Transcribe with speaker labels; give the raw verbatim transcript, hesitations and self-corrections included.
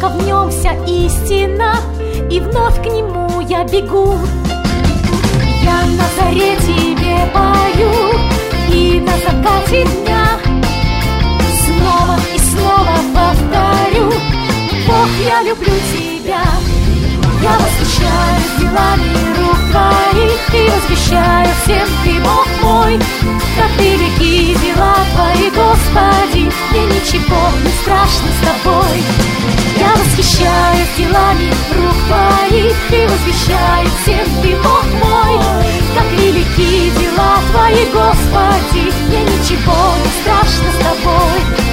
Speaker 1: только в нем вся истина, и вновь к нему я бегу. Я на заре тебе пою, и на закате дня снова и снова повторю: Бог, я люблю тебя. Я восхищаюсь делами рук твоих и возвещаю всем: ты Бог мой. Как велики дела твои, Господи, мне ничего не страшно с тобой. Я восхищаюсь делами рук твоих и возвещаю всем: ты Бог мой. Как велики дела твои, Господи, мне ничего не страшно с тобой.